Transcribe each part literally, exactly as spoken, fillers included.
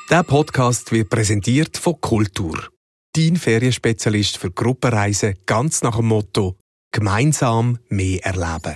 Der Podcast wird präsentiert von Kultur. Dein Ferienspezialist für Gruppenreisen ganz nach dem Motto «Gemeinsam mehr erleben».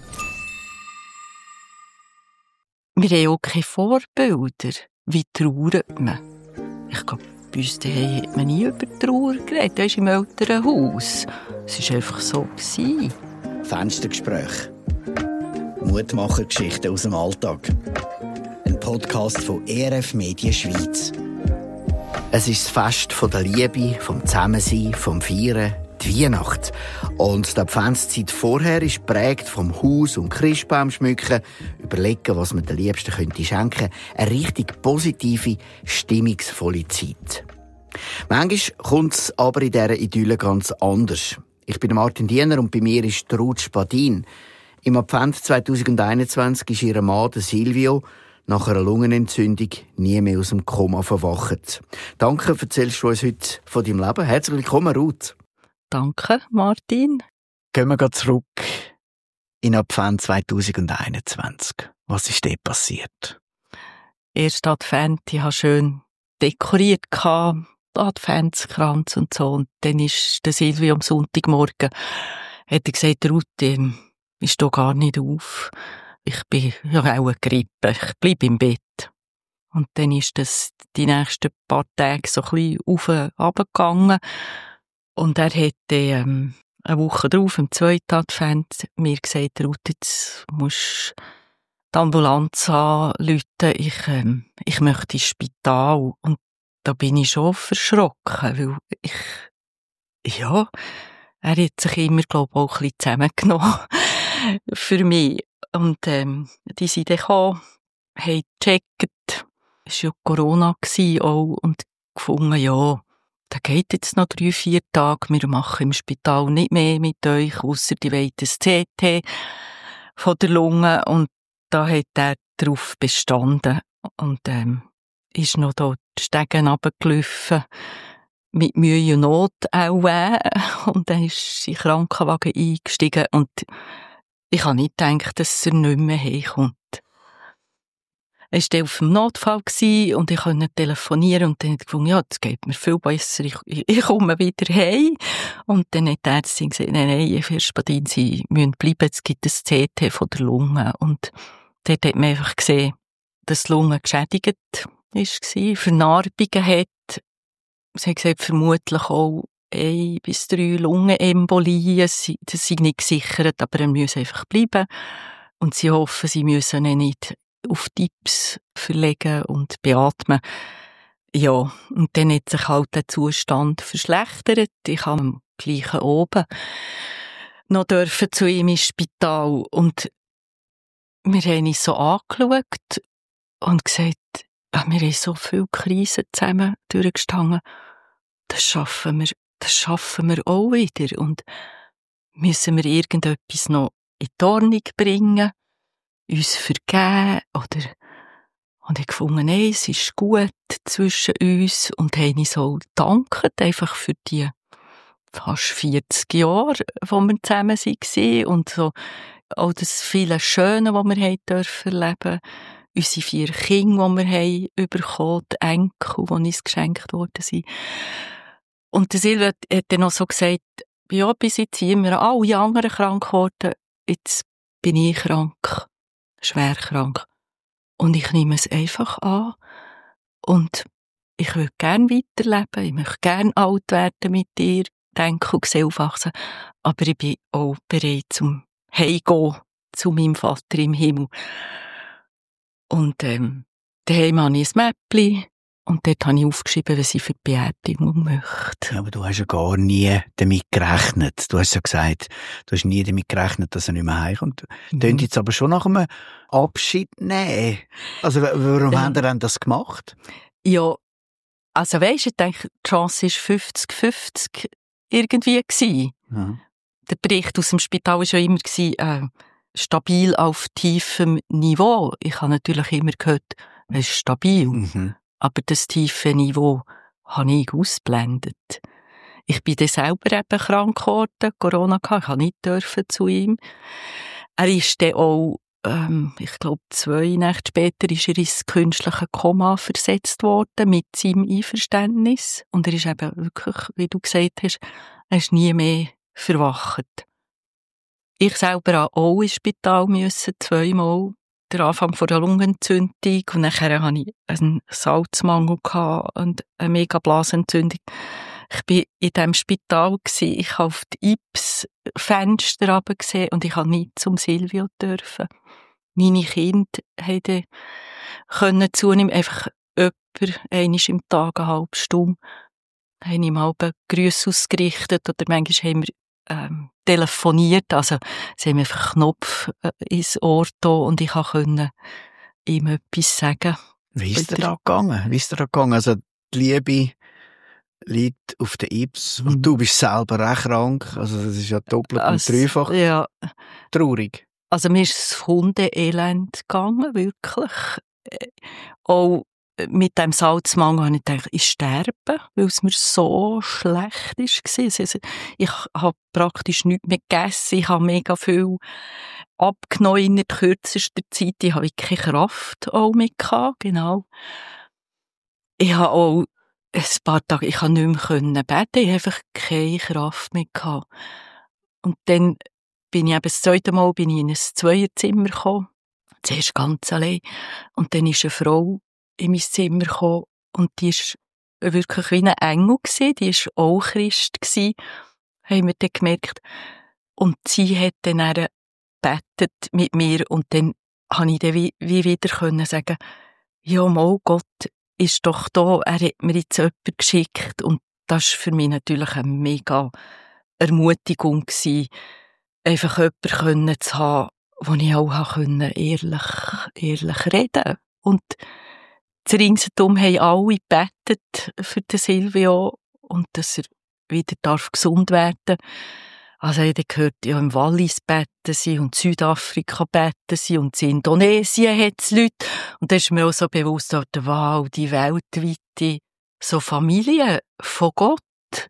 Wir haben auch keine Vorbilder. Wie trauert man? Ich glaube, bei uns daheim hat man nie über Trauer geredet. Das ist im Elternhaus. Es war einfach so. Fenstergespräch. Mutmachergeschichten aus dem Alltag. Ein Podcast von E R F Medien Schweiz. Es ist das Fest von der Liebe, vom Zusammensein, vom Feiern, die Weihnacht. Und die Adventszeit vorher ist geprägt vom Haus- und Christbaum schmücken, überlegen, was man den Liebsten könnte schenken. Eine richtig positive, stimmungsvolle Zeit. Manchmal kommt es aber in dieser Idylle ganz anders. Ich bin Martin Diener und bei mir ist Ruth Spadin. Im Advent zwanzig einundzwanzig ist ihr Mann, der Silvio, nach einer Lungenentzündung nie mehr aus dem Koma verwacht. Danke, erzählst du uns heute von deinem Leben. Herzlich willkommen, Ruth. Danke, Martin. Gehen wir zurück in Advent zwanzig einundzwanzig. Was ist dort passiert? Erst Advent, ich hatte schön dekoriert, Adventskranz und so. Und dann ist der Silvio am Sonntagmorgen, hat er gesagt, Ruth, ich stehe gar nicht auf. Ich bin ja auch eine Grippe, ich bleibe im Bett. Und dann ist das die nächsten paar Tage so ein bisschen auf und runter gegangen. Und er hat ähm, eine Woche drauf, am zweiten Advent, mir gesagt, Ruth, jetzt musst du die Ambulanz anrufen, ich, ähm, ich möchte ins Spital. Und da bin ich schon verschrocken, weil ich, ja, er hat sich immer, glaube ich, auch ein bisschen zusammengenommen für mich. Und ähm, die sind dann gekommen, haben gecheckt, es war ja Corona auch, und gefunden, ja, da geht jetzt noch drei, vier Tage, wir machen im Spital nicht mehr mit euch, ausser die wollen das C T von der Lunge. Und da hat er darauf bestanden und ähm, ist noch da die Stege runtergelaufen, mit Mühe und Not auch. Äh. Und dann ist in den Krankenwagen eingestiegen und ich habe nicht gedacht, dass er nicht mehr heimkommt. Er war auf dem Notfall und ich konnte telefonieren und dann habe ich gefunden, ja, das geht mir viel besser, ich, ich komme wieder heim. Und dann hat die Ärztin gesagt, nein, nein, Herr Spadin, Sie müssen bleiben, es gibt ein C T von der Lunge. Und dort hat man einfach gesehen, dass die Lunge geschädigt war, Vernarbungen hat. Sie hat gesagt, vermutlich auch ein bis drei Lungenembolien, das sei nicht gesichert, aber er muss einfach bleiben. Und sie hoffen, sie müssen ihn nicht auf Tipps verlegen und beatmen. Ja, und dann hat sich halt der Zustand verschlechtert. Ich habe am gleichen oben noch dürfen zu ihm ins Spital. Und wir haben uns so angeschaut und gesagt, ja, wir haben so viele Krisen zusammen durchgestanden. Das schaffen wir, das schaffen wir auch wieder. Und müssen wir irgendetwas noch in die Ordnung bringen? Uns vergeben, oder, und ich gefunden, nein, es ist gut zwischen uns, und haben uns auch gedankt, einfach für die fast vierzig Jahre, wo wir zusammen waren, und so, auch das viele Schöne, was wir haben dürfen erleben, unsere vier Kinder, die wir haben bekommen, die Enkel, die uns geschenkt worden sind. Und der Silvia hat dann noch so gesagt, ja, bis jetzt sind wir alle anderen krank geworden, jetzt bin ich krank. Schwer krank. Und ich nehme es einfach an. Und ich würde gerne weiterleben. Ich möchte gerne alt werden mit dir, denken und sehen aufwachsen. Aber ich bin auch bereit zum Heimgehen zu meinem Vater im Himmel. Und ähm, daheim habe ich ein Mäppchen. Und dort habe ich aufgeschrieben, was ich für die Beerdigung möchte. Ja, aber du hast ja gar nie damit gerechnet. Du hast ja gesagt, du hast nie damit gerechnet, dass er nicht mehr heimkommt. Mhm. Könnt jetzt aber schon nach einem Abschied nehmen. Also, warum ja. haben ihr denn das gemacht? Ja, also weisst du, ich denke, die Chance war fünfzig fünfzig irgendwie gewesen. Mhm. Der Bericht aus dem Spital war ja immer gewesen, äh, stabil auf tiefem Niveau. Ich habe natürlich immer gehört, es ist stabil. Mhm. Aber das tiefe Niveau habe ich ausgeblendet. Ich bin dann selber eben krank geworden, Corona gehabt, ich durfte nicht dürfen zu ihm. Er ist dann auch ähm, ich glaube, zwei Nächte später ist er ins künstliche Koma versetzt worden, mit seinem Einverständnis. Und er ist eben wirklich, wie du gesagt hast, er ist nie mehr verwacht. Ich selber musste auch ins Spital müssen, zweimal. Der Anfang von der Lungenentzündung und nachher hatte ich einen Salzmangel und eine Megablasenentzündung. Ich war in diesem Spital, ich habe auf die I P S-Fenster runtergesehen und ich durfte nicht zum Silvio dürfen. Meine Kinder konnten zunehmen, einfach jemand, einmal im Tag, eine halbe Stunde, haben ihm halbe Grüße ausgerichtet oder manchmal haben wir ähm, telefoniert, also sie haben einfach einen Knopf äh, ins Ohr da und ich konnte ihm etwas sagen. Wie ist dir da gegangen? Wie ist dir da gegangen? Also die Liebe liegt auf der I P S und du bist selber auch krank, also das ist ja doppelt also, und dreifach ja. Traurig. Also mir ist das Hundeelend gegangen, wirklich. Auch mit dem Salzmangel habe ich gedacht, ich sterbe, weil es mir so schlecht war. Also ich habe praktisch nichts mehr gegessen, ich habe mega viel abgenommen in der kürzesten Zeit, ich habe keine Kraft auch mehr gehabt, genau. Ich habe auch ein paar Tage, ich konnte nicht mehr beten, ich habe einfach keine Kraft mehr gehabt. Und dann bin ich eben das zweite Mal bin ich in ein Zweierzimmer gekommen, zuerst ganz allein. Und dann ist eine Frau in mein Zimmer gekommen und die war wirklich wie ein Engel gewesen, die war auch Christ gewesen, haben wir dann gemerkt. Und sie hat dann gebetet mit mir und dann konnte ich dann wie, wie wieder können sagen, ja mal, Gott ist doch da, er hat mir jetzt jemanden geschickt und das war für mich natürlich eine mega Ermutigung gewesen, einfach jemanden zu haben, wo ich auch ehrlich, ehrlich reden konnte. Und ringsherum haben alle gebetet für den Silvio und dass er wieder darf gesund werden darf. Also ich habe gehört, ja, im Wallis beten sie und Südafrika beten sie und in Indonesien hat es Leute. Und da ist mir auch so bewusst, wow, die weltweite so Familie von Gott,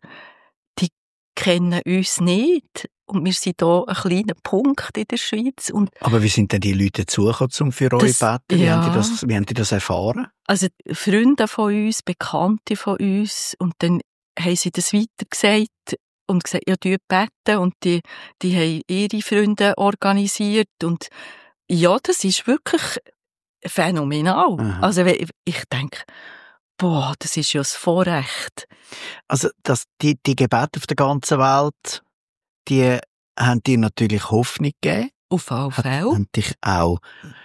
die kennen uns nicht. Und wir sind hier ein kleiner Punkt in der Schweiz. Und aber wie sind denn die Leute dazugekommen, um für euch zu beten? Wie, ja. haben die das, wie haben die das erfahren? Also Freunde von uns, Bekannte von uns. Und dann haben sie das weitergesagt und gesagt, ja, die beten. Und die, die haben ihre Freunde organisiert. Und ja, das ist wirklich phänomenal. Aha. Also ich denke, boah, das ist ja das Vorrecht. Also das, die, die Gebete auf der ganzen Welt, die haben dir natürlich Hoffnung gegeben. Auf alle Fälle. Haben dich auch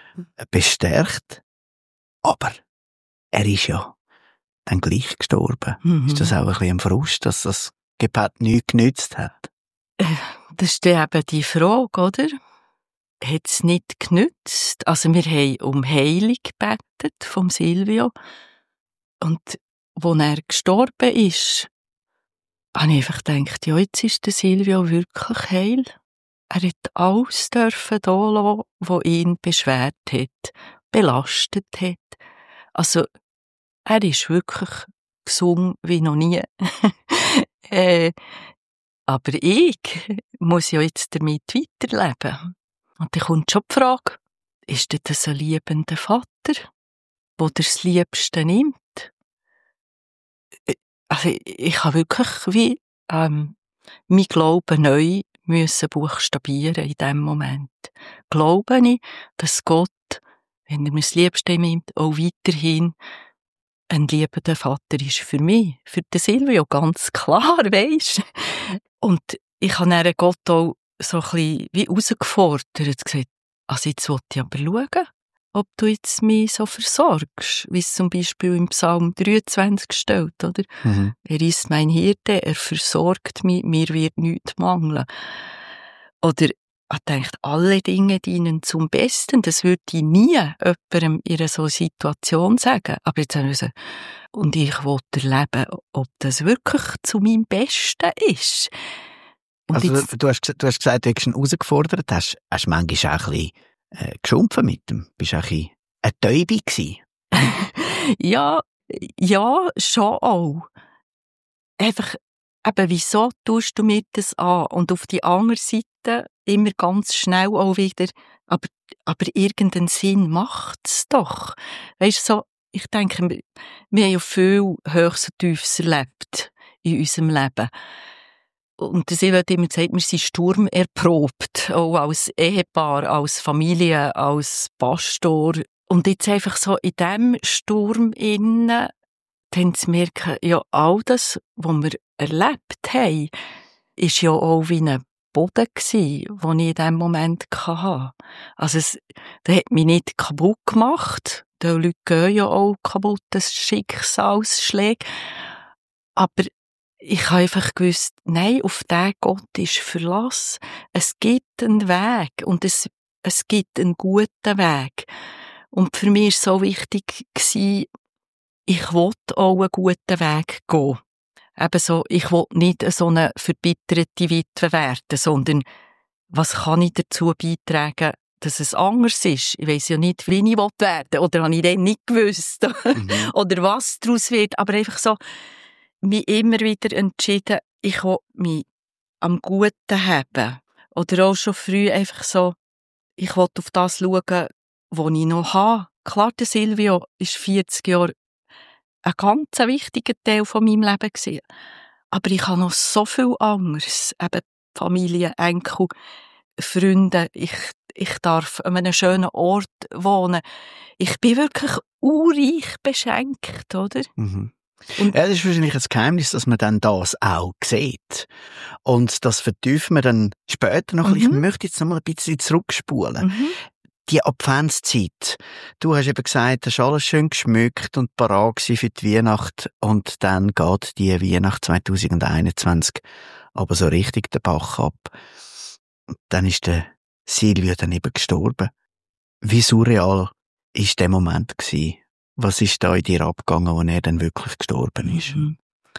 bestärkt. Aber er ist ja dann gleich gestorben. Mhm. Ist das auch ein bisschen ein Frust, dass das Gebet nichts genützt hat? Das ist eben die Frage, oder? Hat es nicht genützt? Also wir haben um Heilung gebetet vom Silvio. Und als er gestorben ist, habe ich einfach gedacht, ja, jetzt ist der Silvio wirklich heil. Er hat alles dürfen da lassen, was ihn beschwert hat, belastet hat. Also, er ist wirklich gesund wie noch nie. äh, aber ich muss ja jetzt damit weiterleben. Und dann kommt schon die Frage, ist das ein liebender Vater, der das Liebste nimmt? Also ich, ich habe wirklich wie ähm, mein Glauben neu müssen buchstabieren in diesem Moment. Glaube ich, dass Gott, wenn er mir das Liebste nimmt, auch weiterhin ein liebender Vater ist für mich, für den Silvio, ganz klar, weisst. Und ich habe dann Gott auch so ein bisschen wie herausgefordert, gesagt, also jetzt will ich aber schauen, ob du jetzt mich so versorgst, wie es zum Beispiel im Psalm dreiundzwanzig steht, oder? Mhm. Er ist mein Hirte, er versorgt mich, mir wird nichts mangeln. Oder ich denke, alle Dinge dienen zum Besten, das würde ich nie jemandem in einer solchen Situation sagen. Aber jetzt haben wir gesagt, und ich wollte erleben, ob das wirklich zu meinem Besten ist. Und also jetzt, du, hast, du hast gesagt, du hast ihn herausgefordert, hast, hast manchmal auch ein bisschen äh, geschumpfen mit ihm. Bist du auch ein bisschen eine Täube gewesen? ja, ja, schon auch. Einfach, eben, wieso tust du mir das an? Und auf die andere Seite immer ganz schnell auch wieder, aber Aber irgendeinen Sinn macht's doch. Weisst so, ich denke, wir, wir haben ja viel Höchst und Tiefes erlebt in unserem Leben. Und der Silvia hat immer gesagt, wir sind sturmerprobt, auch als Ehepaar, als Familie, als Pastor. Und jetzt einfach so in diesem Sturm innen, dann zu merken, ja, all das, was wir erlebt haben, ist ja auch wie ein Boden gsi, den ich in diesem Moment hatte. Also es, der hat mich nicht kaputt gemacht. Die Leute gehen ja auch kaputt, das Schicksalsschläge. Aber ich habe einfach gewusst, nein, auf diesen Gott ist Verlass. Es gibt einen Weg und es, es gibt einen guten Weg. Und für mich war es so wichtig gewesen, ich wollte auch einen guten Weg gehen. Eben so, ich wollte nicht so eine verbitterte Witwe werden, sondern was kann ich dazu beitragen, dass es anders ist? Ich weiss ja nicht, wie ich werden will, oder habe ich dann nicht gewusst, mhm. oder was daraus wird, aber einfach so, mich immer wieder entschieden, ich will mich am Guten haben. Oder auch schon früh einfach so, ich will auf das schauen, was ich noch habe. Klar, der Silvio ist vierzig Jahre ein ganz wichtiger Teil von meinem Leben gewesen. Aber ich habe noch so viel anderes. Eben Familie, Enkel, Freunde. Ich, ich darf an einem schönen Ort wohnen. Ich bin wirklich urreich beschenkt, oder? Mhm. Und ja, das ist wahrscheinlich ein Geheimnis, dass man dann das auch sieht. Und das vertiefen wir dann später noch. Mhm. Ich möchte jetzt noch mal ein bisschen zurückspulen. Mhm. Die Adventszeit. Du hast eben gesagt, das ist alles schön geschmückt und parat für die Weihnacht. Und dann geht die Weihnacht zwanzig einundzwanzig aber so richtig den Bach ab. Und dann ist der Silvio dann eben gestorben. Wie surreal war der Moment gewesen? Was ist da in dir abgegangen, als er dann wirklich gestorben ist? Mhm.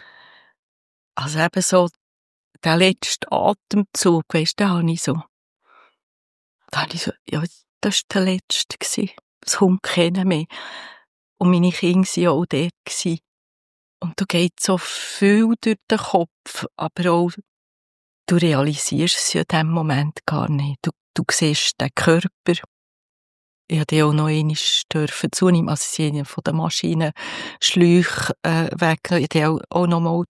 Also eben so, der letzte Atemzug, weisst du, da habe ich so, da habe ich so, ja, das war der letzte gewesen. Das kommt keiner mehr. Und meine Kinder waren ja auch dort gewesen. Und da geht so viel durch den Kopf, aber auch, du realisierst es ja in diesem Moment gar nicht. Du, du siehst den Körper. Ich durfte auch noch einmal zunehmen, also sie haben von den Maschinenschläuchen äh, weg. Ich durfte auch, auch noch mal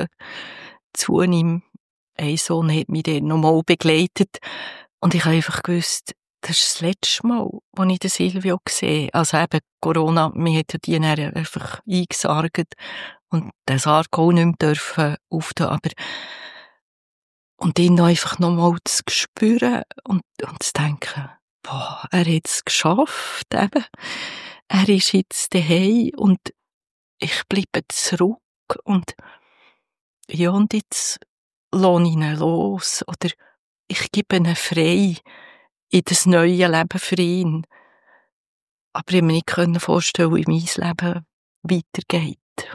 zunehmen. Ein Sohn hat mich dann noch mal begleitet. Und ich habe einfach gewusst, das ist das letzte Mal, als ich den Silvio gesehen habe. Also eben Corona, mir hat ja die dann einfach eingesargt und den Sarg auch nicht mehr dürfen auftun. Aber und ihn noch einfach noch mal zu spüren und, und zu denken, boah, er hat es geschafft, eben. Er ist jetzt daheim und ich bleibe zurück und ja, und jetzt lasse ich ihn los oder ich gebe ihn frei in das neue Leben für ihn. Aber ich mir nicht vorstellen, wie mein Leben weitergeht.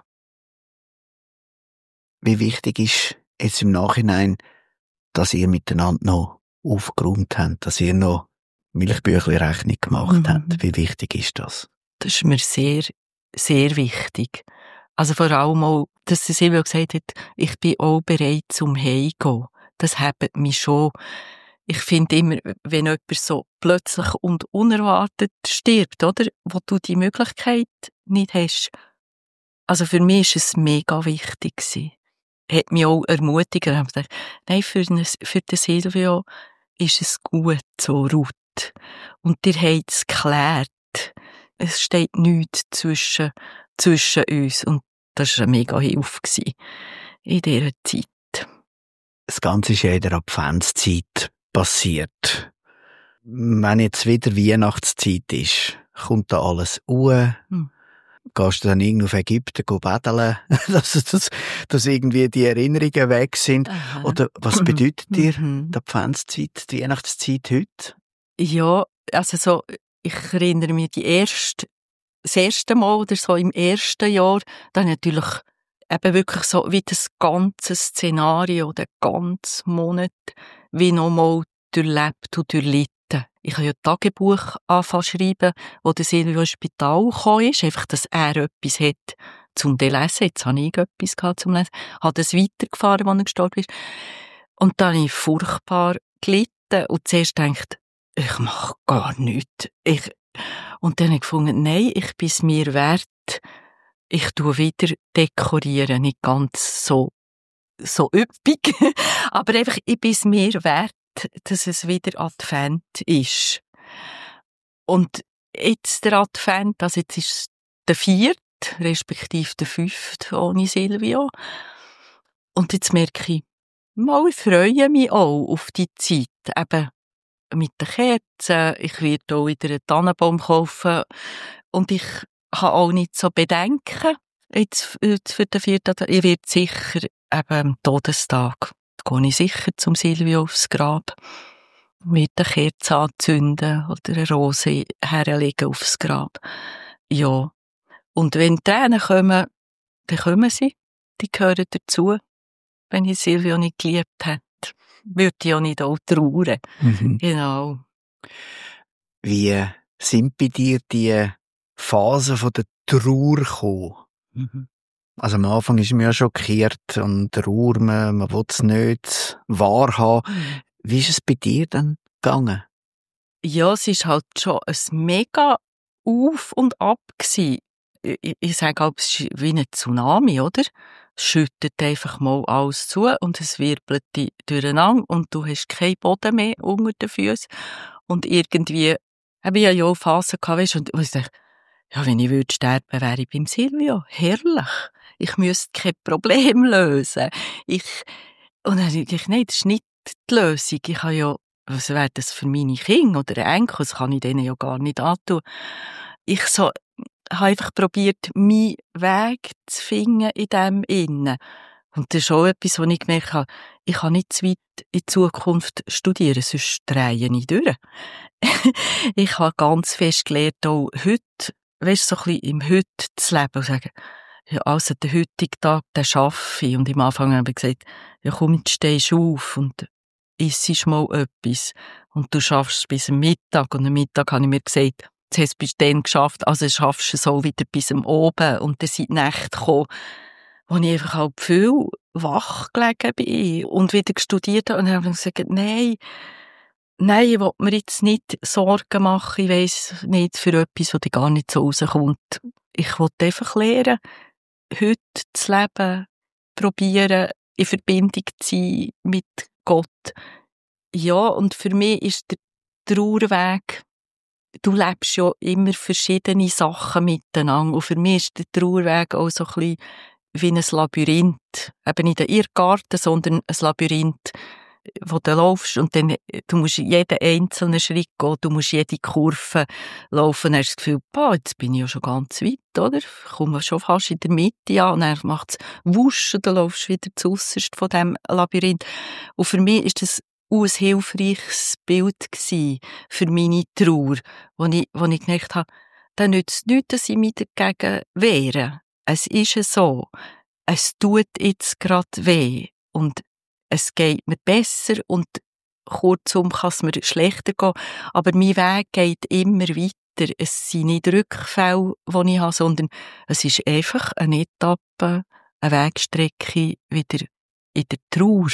Wie wichtig ist jetzt im Nachhinein, dass ihr miteinander noch aufgeräumt habt, dass ihr noch Milchbüchli-Rechnung gemacht mhm. habt? Wie wichtig ist das? Das ist mir sehr, sehr wichtig. Also vor allem auch, dass der Silvio gesagt hat, ich bin auch bereit zum Heimgehen. Das hebt mich schon. Ich finde immer, wenn jemand so plötzlich und unerwartet stirbt, oder? Wo du die Möglichkeit nicht hast. Also für mich war es mega wichtig gewesen. Hat mich auch ermutigt. Ich habe gedacht, nein, für, eine, für den Silvio ist es gut, so Ruth. Und ihr habt es geklärt. Es steht nichts zwischen, zwischen uns. Und das war eine mega Hilfe gewesen in dieser Zeit. Das Ganze ist ja in der Adventszeit passiert. Wenn jetzt wieder Weihnachtszeit ist, kommt da alles ruhe. Hm. Gehst du dann irgendwie auf Ägypten betteln, dass, dass, dass irgendwie die Erinnerungen weg sind? Aha. Oder was bedeutet dir die Adventszeit, die Weihnachtszeit heute? Ja, also so, ich erinnere mich die erste, das erste Mal oder so im ersten Jahr, dann natürlich eben wirklich so wie das ganze Szenario, der ganze Monat, wie nochmal durchlebt und durchlitten. Ich habe ja Tagebuch angefangen zu schreiben, wo der Silvio ins Spital gekommen ist, einfach, dass er etwas hat zum Lesen. Jetzt habe ich etwas gehabt zum Lesen. Ich habe das weitergefahren, als er gestorben ist. Und dann habe ich furchtbar gelitten und zuerst gedacht, ich mache gar nichts. Ich, und dann habe ich gefunden, nein, ich bin es mir wert, ich tue wieder dekorieren, nicht ganz so, so üppig, aber einfach, ich bin es mir wert, dass es wieder Advent ist. Und jetzt der Advent, also jetzt ist es der vierte, respektive der fünfte ohne Silvio. Und jetzt merke ich, mal, ich freue mich auch auf die Zeit, eben mit den Kerzen, ich werde auch wieder einen Tannenbaum kaufen und ich habe auch nicht so Bedenken, jetzt, jetzt für den vierten Advent. Ich werde sicher eben am Todestag, da gehe ich sicher zum Silvio aufs Grab, mit der Kerze anzünden oder eine Rose herlegen aufs Grab. Ja. Und wenn Tränen kommen, dann kommen sie. Die gehören dazu. Wenn ich Silvio nicht geliebt hätte, würde ich auch nicht auch trauern. Mhm. Genau. Wie sind bei dir die Phasen von der Trauer gekommen? Mhm. Also am Anfang ist man ja schockiert und Trauer, man, man will es nicht wahrhaben. Mhm. Wie ist es bei dir dann gegangen? Ja, es war halt schon ein mega Auf und Ab gewesen. Ich, ich sage auch, es ist wie ein Tsunami, oder? Es schüttet einfach mal alles zu und es wirbelt dich durcheinander und du hast keinen Boden mehr unter den Füßen. Und irgendwie, habe ich ja auch Phasen gehabt, weißt, und ich dachte, ja, wenn ich würde sterben, wäre ich beim Silvio. Herrlich. Ich müsste kein Problem lösen. Ich, und dann dachte ich, nein, das ist nicht die Lösung. Ich habe ja, was wäre das für meine Kinder oder Enkel? Das kann ich denen ja gar nicht antun. Ich so, habe einfach probiert, meinen Weg zu finden in dem Innen. Und das ist auch etwas, was ich gemerkt habe, ich kann nicht zu weit in Zukunft studieren, sonst drehe ich durch. Ich habe ganz fest gelernt, auch heute, weißt du, so ein bisschen im Heute zu leben und sagen, ja, also den heutigen Tag, den schaffe ich. Und am Anfang habe ich gesagt, ja komm, jetzt stehst du auf und isst mal etwas. Und du schaffst es bis am Mittag. Und am Mittag habe ich mir gesagt, jetzt hast du bis dann geschafft, also schaffst du es auch wieder bis am Oben. Und dann sind die Nächte gekommen, wo ich einfach halt viel wach gelegen bin und wieder studiert habe. Und dann habe ich gesagt, nein, nein, ich will mir jetzt nicht Sorgen machen, ich weiss nicht, für etwas, das gar nicht so rauskommt. Ich will einfach lernen, heute zu leben, probieren, in Verbindung zu sein mit Gott. Ja, und für mich ist der Trauerweg, du lebst ja immer verschiedene Sachen miteinander. Und für mich ist der Trauerweg auch so ein bisschen wie ein Labyrinth. Eben nicht ein Irrgarten, sondern ein Labyrinth, wo du laufst und dann, du musst jeden einzelnen Schritt gehen, du musst jede Kurve laufen, dann hast du das Gefühl, boah, jetzt bin ich ja schon ganz weit, oder? Ich komme schon fast in der Mitte an, und dann macht es wusch und dann laufst du wieder zuerst von diesem Labyrinth. Und für mich ist das ein hilfreiches Bild gewesen für meine Trauer, wo ich, wo ich gedacht habe, dann nützt es nichts, dass ich mich dagegen wehre. Es ist so. Es tut jetzt gerade weh. Und es geht mir besser und kurzum kann es mir schlechter gehen. Aber mein Weg geht immer weiter. Es sind nicht Rückfälle, die ich habe, sondern es ist einfach eine Etappe, eine Wegstrecke wieder in der Trauer.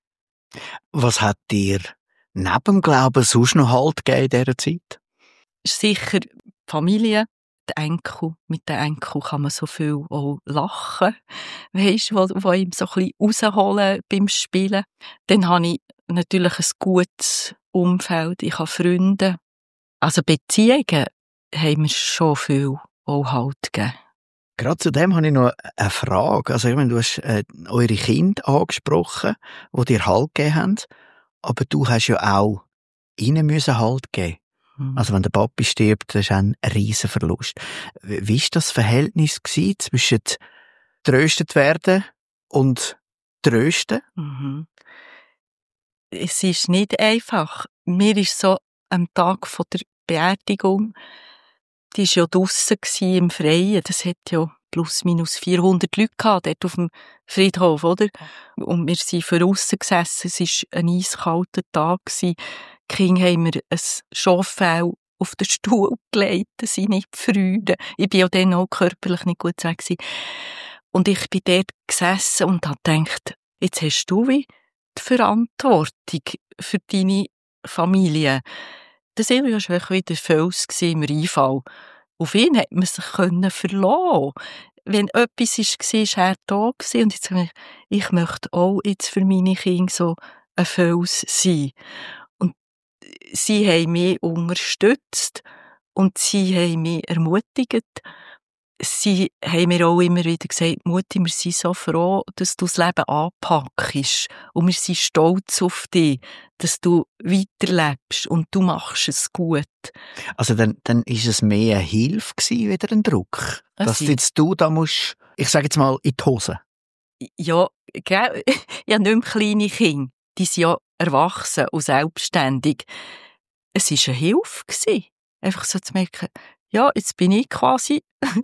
Was hat dir neben dem Glauben sonst noch Halt gegeben in dieser Zeit? Sicher die Familie, die Enkel. Mit den Enkel kann man so viel auch lachen, weisst, wo, wo ihm so ein bisschen rausholen beim Spielen. Dann habe ich natürlich ein gutes Umfeld, ich habe Freunde. Also Beziehungen haben mir schon viel auch Halt gegeben. Gerade zu dem habe ich noch eine Frage. Also, ich meine, du hast äh, eure Kinder angesprochen, die dir Halt gegeben haben. Aber du hast ja auch ihnen müssen Halt geben. Mhm. Also, wenn der Papi stirbt, das ist ein riesen Verlust. Wie war das Verhältnis gewesen zwischen tröstet werden und trösten? Mhm. Es ist nicht einfach. Mir ist so am Tag von der Beerdigung, die war ja draussen im Freien, das hat ja plus minus vierhundert Leute gehabt, dort auf dem Friedhof, oder? Und wir sind von aussen gesessen, es war ein eiskalter Tag. Die Kinder haben mir ein Schauffell auf den Stuhl gelegt, das sind nicht Freude. Ich war ja dann auch körperlich nicht gut weg. Und ich bin dort gesessen und habe gedacht, jetzt hast du wie die Verantwortung für deine Familie. Der Silvio war wirklich wieder Fels im Rheinfall. Auf ihn hat man sich verlassen können. Wenn etwas war, war er da. Und jetzt habe ich, ich möchte auch jetzt für meine Kinder so ein Fels sein. Und sie haben mich unterstützt und sie haben mich ermutigt. Sie haben mir auch immer wieder gesagt, Mutti, wir sind so froh, dass du das Leben anpackst. Und wir sind stolz auf dich, dass du weiterlebst und du machst es gut. Also dann, dann ist es mehr eine Hilfe gewesen, wieder ein Druck. Es Dass ist- jetzt du da musst, ich sage jetzt mal, in die Hose. Ja, gell? Ich habe nicht mehr kleine Kinder. Die sind ja erwachsen und selbstständig. Es war eine Hilfe gewesen. Einfach so zu merken, ja, jetzt bin ich quasi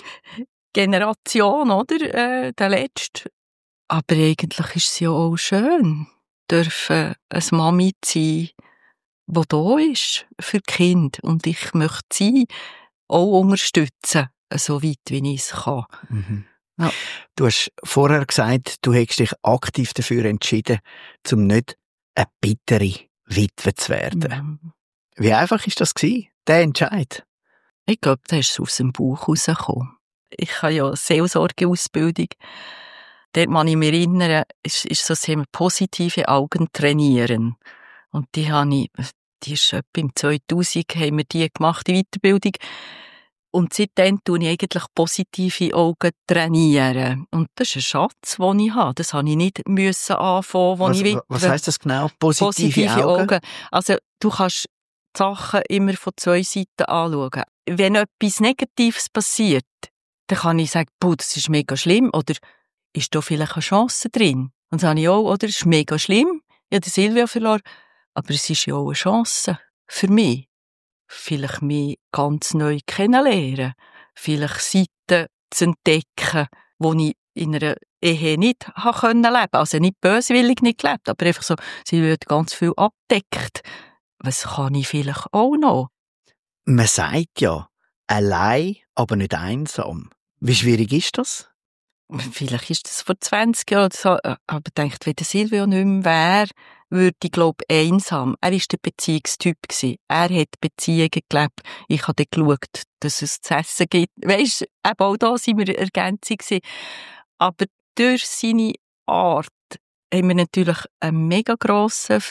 Generation, oder? Äh, der Letzte. Aber eigentlich ist es ja auch schön, dürfen eine Mami sein, die da ist für die Kinder. Und ich möchte sie auch unterstützen, so weit wie ich es kann. Mhm. Ja. Du hast vorher gesagt, du hättest dich aktiv dafür entschieden, um nicht eine bittere Witwe zu werden. Mhm. Wie einfach ist das gewesen, der Entscheid? Ich glaube, da ist es aus dem Bauch rausgekommen. Ich habe ja eine Seelsorgeausbildung. Dort kann ich mich erinnern, ist, ist so das Thema positive Augen trainieren. Und die habe ich, die ist etwa im zweitausend, haben wir die gemacht, die Weiterbildung. Und seitdem tue ich eigentlich positive Augen trainieren. Und das ist ein Schatz, den ich habe. Das habe ich nicht müssen anfangen, wo Was, ich will. was heisst das genau? Positive, Positive Augen? Augen. Also, du kannst die Sachen immer von zwei Seiten anschauen. Wenn etwas Negatives passiert, dann kann ich sagen, boah, das ist mega schlimm, oder ist da vielleicht eine Chance drin? Und dann sage ich auch, oder, es ist mega schlimm, ich habe den Silvio verloren, aber es ist ja auch eine Chance für mich. Vielleicht mich ganz neu kennenlernen, vielleicht Seiten zu entdecken, die ich in einer Ehe nicht leben konnte. Also nicht böswillig nicht gelebt, aber einfach so, sie wird ganz viel abdeckt. Was kann ich vielleicht auch noch? Man sagt ja, allein, aber nicht einsam. Wie schwierig ist das? Vielleicht ist das vor zwanzig Jahren so, aber ich denke, wenn der Silvio nicht mehr wäre, würde ich, glaube ich, einsam. Er war der Beziehungstyp gewesen. Er hat Beziehungen gelebt. Ich habe dann geschaut, dass es zu essen gibt. Weisst, eben auch da sind wir Ergänzung gewesen. Aber durch seine Art haben wir natürlich einen mega grossen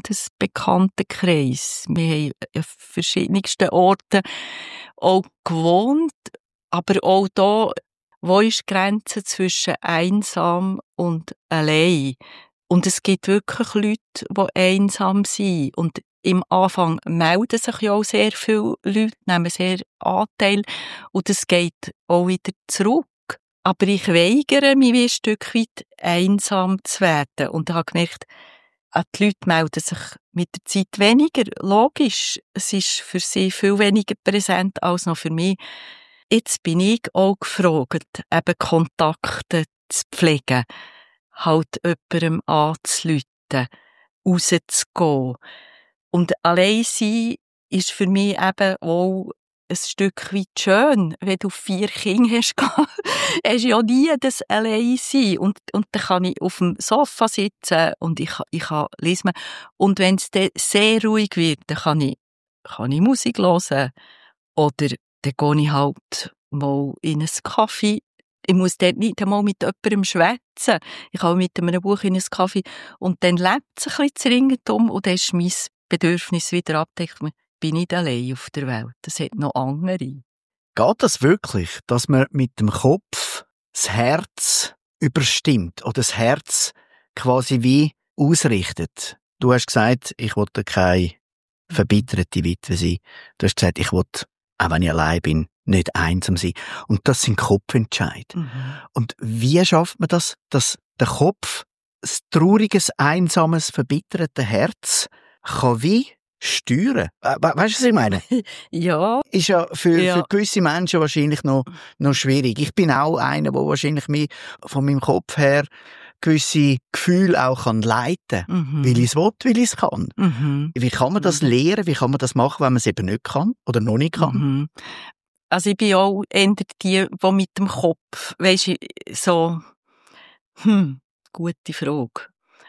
Freundesbekanntenkreis. Wir haben an verschiedensten Orten auch gewohnt, aber auch da, wo ist die Grenze zwischen einsam und allein? Und es gibt wirklich Leute, die einsam sind. Und im Anfang melden sich ja auch sehr viele Leute, nehmen sehr Anteil. Und es geht auch wieder zurück. Aber ich weigere mich wie ein Stück weit einsam zu werden. Und ich habe gemerkt, die Leute melden sich mit der Zeit weniger. Logisch, es ist für sie viel weniger präsent als noch für mich. Jetzt bin ich auch gefragt, eben Kontakte zu pflegen, halt jemandem anzurufen, rauszugehen. Und allein sein ist für mich eben auch ein Stück weit schön, wenn du vier Kinder hast. Hast ja nie das allein sein. Und, und dann kann ich auf dem Sofa sitzen und ich, ich kann lesen. Und wenn es dann sehr ruhig wird, dann kann ich, kann ich Musik hören. Oder dann gehe ich halt mal in einen Kaffee. Ich muss dort nicht einmal mit jemandem schwätzen. Ich kann mit einem Buch in einen Kaffee. Und dann lebt es ein bisschen zu ringsum und dann ist mein Bedürfnis wieder abgedeckt. Ich bin nicht allein auf der Welt. Es hat noch andere. Geht das wirklich, dass man mit dem Kopf das Herz überstimmt oder das Herz quasi wie ausrichtet? Du hast gesagt, ich wollte keine verbitterte Witwe sein. Du hast gesagt, ich wollte, auch wenn ich allein bin, nicht einsam sein. Und das sind Kopfentscheide. Mhm. Und wie schafft man das, dass der Kopf das trauriges, einsames, verbitterte Herz kann wie steuern? We weißt du, was ich meine? Ja. Ist ja für, Ja. für gewisse Menschen wahrscheinlich noch, noch schwierig. Ich bin auch einer, der wahrscheinlich mich von meinem Kopf her gewisse Gefühle auch kann leiten kann. Mhm. Weil ich es will, weil ich es kann. Mhm. Wie kann man das lernen? Wie kann man das machen, wenn man es eben nicht kann oder noch nicht kann? Mhm. Also ich bin auch eher die, die mit dem Kopf, weisst du, so, hm, gute Frage.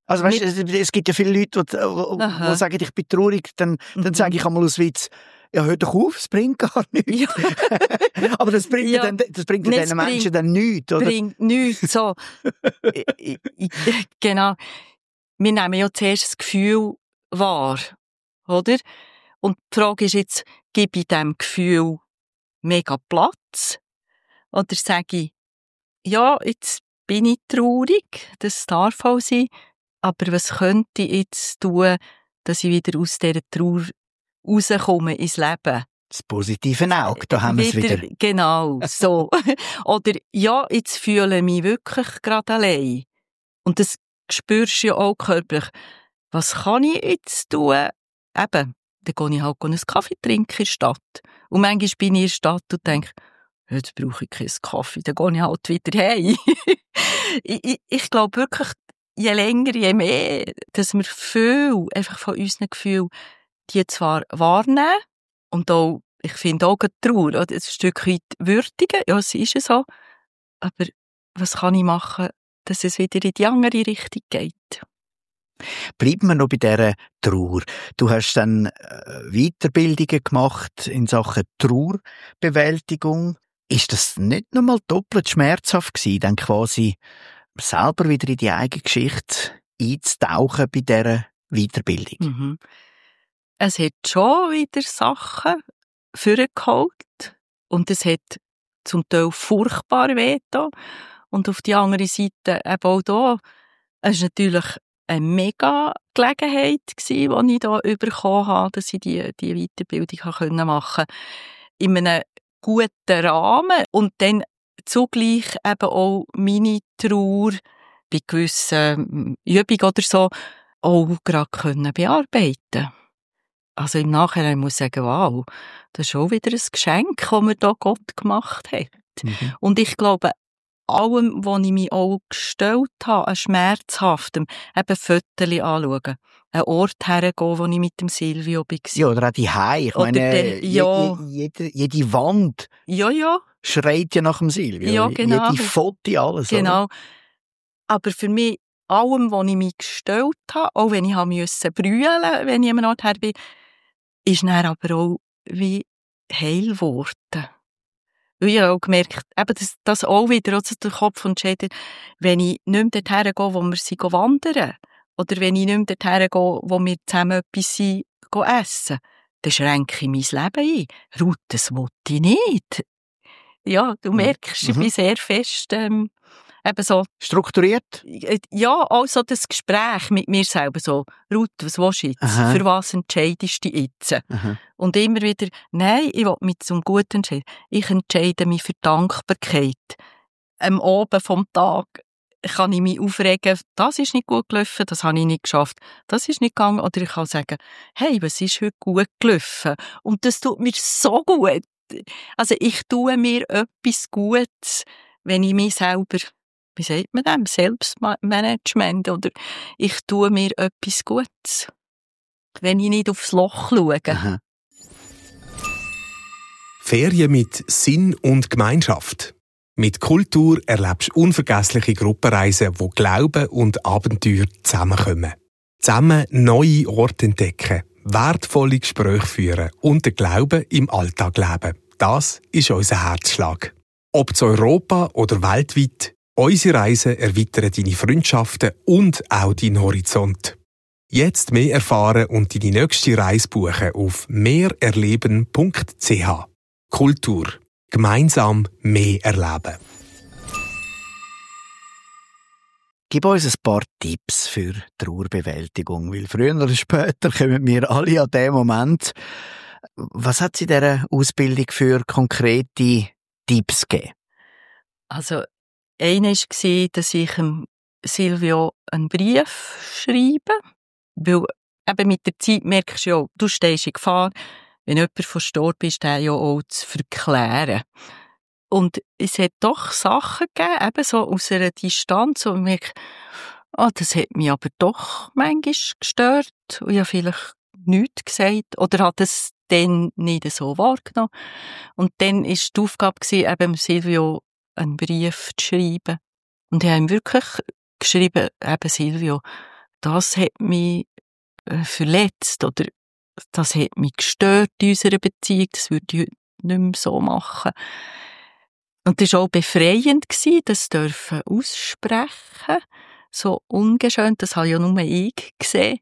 Also weißt, es, es gibt ja viele Leute, die, die, die sagen, ich bin traurig, dann, dann mhm. sage ich einmal aus Witz, ja, hör doch auf, es bringt gar nichts. Ja. Aber das bringt ja, dann, das bringt ja diesen Menschen dann nichts, oder? Bringt nichts, so. ich, ich, genau. Wir nehmen ja zuerst das Gefühl wahr, oder? Und die Frage ist jetzt, gebe ich diesem Gefühl mega Platz? Oder sage ich, ja, jetzt bin ich traurig, das darf auch sein, aber was könnte ich jetzt tun, dass ich wieder aus dieser Trauer rauskomme ins Leben? Das positive Auge, da haben wir es wieder. Genau, so. Oder, ja, jetzt fühle ich mich wirklich gerade allein. Und das spürst du ja auch körperlich. Was kann ich jetzt tun? Eben, dann gehe ich halt einen Kaffee trinken in der Stadt. Und manchmal bin ich in der Stadt und denke, jetzt brauche ich keinen Kaffee, dann gehe ich halt wieder heim. ich, ich, ich glaube wirklich, je länger, je mehr, dass wir viel einfach von unseren Gefühlen die zwar wahrnehmen und auch, ich finde auch die Trauer, oder, ein Stück weit würdigen, ja, es ist so, aber was kann ich machen, dass es wieder in die andere Richtung geht? Bleiben wir noch bei dieser Trauer. Du hast dann Weiterbildungen gemacht in Sachen Trauerbewältigung. Ist das nicht nochmal doppelt schmerzhaft gewesen, dann quasi selber wieder in die eigene Geschichte einzutauchen bei dieser Weiterbildung? Mhm. Es hat schon wieder Sachen vorgeholt und es hat zum Teil furchtbar wehgetan. Und auf die andere Seite eben auch da, es war natürlich eine mega Gelegenheit gewesen, die ich da bekommen habe, dass ich die, die Weiterbildung machen konnte. In einem guten Rahmen und dann zugleich eben auch meine Trauer bei gewissen Übungen oder so auch gerade können bearbeiten. Also im Nachhinein muss ich sagen, wow, das ist schon wieder ein Geschenk, das mir da Gott gemacht hat. Mhm. Und ich glaube, allem, wo ich mich auch gestellt habe, an Schmerzhaftem, eben Fotos anschauen, einen Ort hergehen, wo ich mit dem Silvio war. Ja, oder auch die Hause. Ich oder meine, der, ja. jede, jede, jede Wand ja, ja. schreit ja nach dem Silvio. Ja, genau. Jede Foto, alles. Genau. Oder? Aber für mich, allem, wo ich mich gestellt habe, auch wenn ich brüllen musste, wenn ich am Ort her bin, ist dann aber auch wie heil geworden. Weil ich habe auch gemerkt, eben das, das auch wieder, also der Kopf entscheidet, wenn ich nicht mehr dorthin gehe, wo wir sind wandern, oder wenn ich nicht mehr dorthin gehe, wo wir zusammen etwas sind, essen, dann schränke ich mein Leben ein. Ruth, das will ich nicht. Ja, du merkst, mhm. ich bin sehr fest, ähm, eben so. Strukturiert? Ja, also das Gespräch mit mir selber so. Ruth, was willst du jetzt? Aha. Für was entscheidest du dich jetzt? Aha. Und immer wieder, nein, ich will mich zum Guten entscheiden. Ich entscheide mich für Dankbarkeit. Am Abend vom Tag kann ich mich aufregen, das ist nicht gut gelaufen, das habe ich nicht geschafft, das ist nicht gegangen. Oder ich kann sagen, hey, was ist heute gut gelaufen? Und das tut mir so gut. Also ich tue mir etwas Gutes, wenn ich mich selber, wie sagt man dem, Selbstmanagement, oder ich tue mir etwas Gutes, wenn ich nicht aufs Loch schaue. Aha. Ferien mit Sinn und Gemeinschaft. Mit Kultur erlebst du unvergessliche Gruppenreisen, wo Glauben und Abenteuer zusammenkommen. Zusammen neue Orte entdecken, wertvolle Gespräche führen und den Glauben im Alltag leben. Das ist unser Herzschlag. Ob zu Europa oder weltweit, unsere Reisen erweitern deine Freundschaften und auch deinen Horizont. Jetzt mehr erfahren und deine nächste Reise buchen auf mehr erleben punkt c h. Kultur. Gemeinsam mehr erleben. Gib uns ein paar Tipps für Trauerbewältigung, weil früher oder später kommen wir alle an den Moment. Was hat es in dieser Ausbildung für konkrete Tipps gegeben? Also, einer war, dass ich Silvio einen Brief schreibe, weil eben mit der Zeit merkst du ja, du stehst in Gefahr, wenn jemand verstorben ist, den ja auch zu verklären. Und es hat doch Sachen gegeben, eben so aus einer Distanz, wo ich merke, oh, das hat mich aber doch manchmal gestört und ich habe vielleicht nichts gesagt oder hat es dann nicht so wahrgenommen. Und dann war die Aufgabe, eben Silvio einen Brief zu schreiben. Und ich habe ihm wirklich geschrieben, eben Silvio, das hat mich äh, verletzt oder das hat mich gestört in unserer Beziehung, das würde ich heute nicht mehr so machen. Und das war auch befreiend, das dürfen aussprechen, so ungeschönt, das habe ja nur ich gesehen.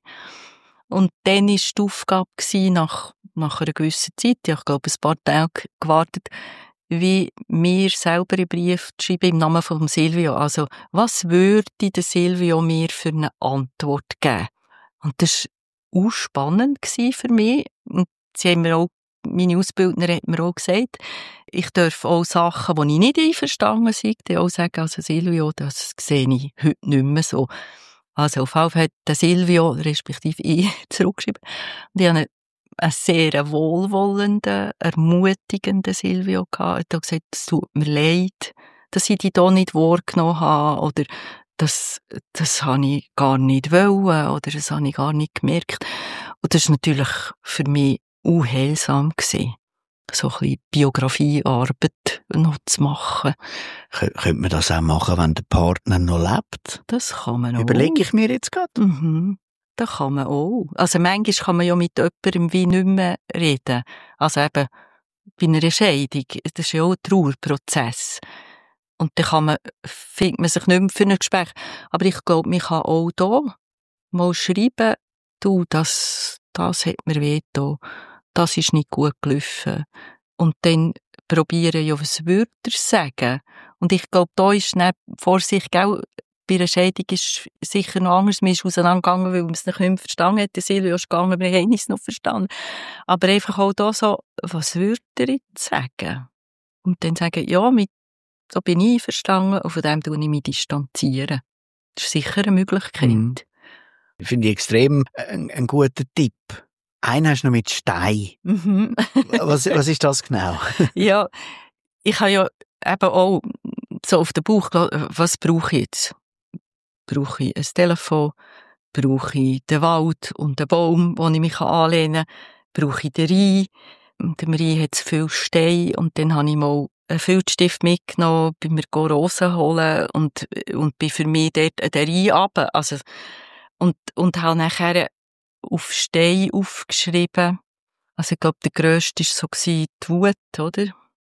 Und dann war die Aufgabe nach, nach einer gewissen Zeit, ich glaube ein paar Tage gewartet, wie mir selber einen Brief zu schreiben im Namen von Silvio. Also, was würde der Silvio mir für eine Antwort geben? Und das war auch spannend für mich. Und sie haben mir auch, meine Ausbildner hat mir auch gesagt, ich darf auch Sachen, die ich nicht einverstanden bin, auch sagen, also Silvio, das sehe ich heute nicht mehr so. Also auf jeden Fall hat der Silvio, respektive ich, zurückgeschrieben. Und ich hatte einen sehr wohlwollenden, ermutigenden Silvio gehabt. Er hat gesagt, es tut mir leid, dass ich dich hier nicht wahrgenommen habe, oder das, das habe ich gar nicht wollen, oder das habe ich gar nicht gemerkt. Und das war natürlich für mich unheilsam gewesen, so ein bisschen Biografiearbeit noch zu machen. Könnte man das auch machen, wenn der Partner noch lebt? Das kann man auch. Überlege ich mir jetzt gerade. Mhm. Das kann man auch. Also manchmal kann man ja mit jemandem wie nicht mehr reden. Also eben bei einer Scheidung, das ist ja auch ein Trauerprozess. Und dann kann man, findet man sich nicht mehr für ein Gespräch. Aber ich glaube, man kann auch hier mal schreiben, du, das, das hat mir wehgetan, das ist nicht gut gelaufen. Und dann probieren, ja, was würde er sagen? Und ich glaube, da ist dann Vorsicht, auch bei einer Scheidung ist sicher noch anders. Man ist auseinandergegangen, weil man es nicht mehr verstanden hat. Der Silvio ist gegangen, wir haben es noch verstanden. Aber einfach auch da so, was würde er jetzt sagen? Und dann sagen, ja, mit, so bin ich verstanden, und von dem tue ich mich distanzieren. Das ist sicher eine Möglichkeit. Mhm. Finde ich extrem ein, ein guter Tipp. Einen hast du noch mit Stein. Mhm. was, was ist das genau? Ja, ich habe ja eben auch so auf den Bauch gelassen, was brauche ich jetzt? Brauche ich ein Telefon? Brauche ich den Wald und den Baum, wo ich mich anlehnen kann? Brauche ich den Rhein? Und im Rhein hat es viel Steine, und dann habe ich mal einen Filzstift mitgenommen, bei mir Rosen holen und, und bin für mich dort den Rhein runter. Also, und, und habe nachher auf Stein aufgeschrieben. Also ich glaube, der grösste war so die Wut, oder?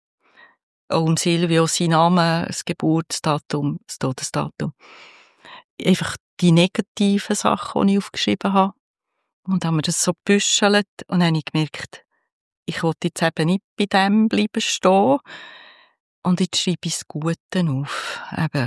Und Silvio, sein Name, das Geburtsdatum, das Todesdatum. Einfach die negativen Sachen, die ich aufgeschrieben habe. Und haben wir das so gebüschelt, und dann habe ich gemerkt, ich wollte jetzt eben nicht bei dem bleiben stehen. Und jetzt schreibe ich das Gute auf. Eben,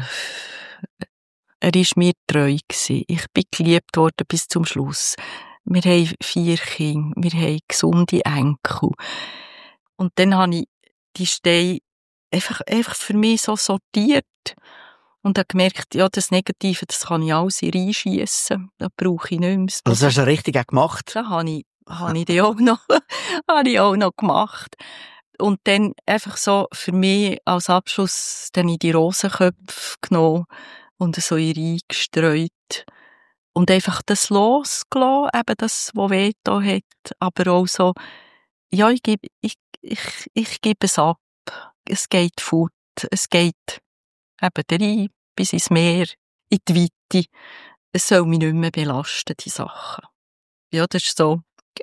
er war mir treu gewesen. Ich bin geliebt worden bis zum Schluss. Wir haben vier Kinder, wir haben gesunde Enkel. Und dann habe ich die Steine einfach, einfach für mich so sortiert und habe gemerkt, ja, das Negative, das kann ich alles reinschiessen. Das brauche ich nicht mehr. Also das hast du richtig auch gemacht? Das habe ich, habe ich auch noch, habe ich auch noch gemacht. Und dann einfach so für mich als Abschluss dann in die Rosenköpfe genommen und so reingestreut. Und einfach das losgelassen, eben das, was wehgetan hat. Aber auch so, ja, ich gebe, ich, ich, ich gebe es ab. Es geht fort. Es geht eben rein, bis ins Meer, in die Weite. Es soll mich nicht mehr belasten, die Sachen. Ja, das war so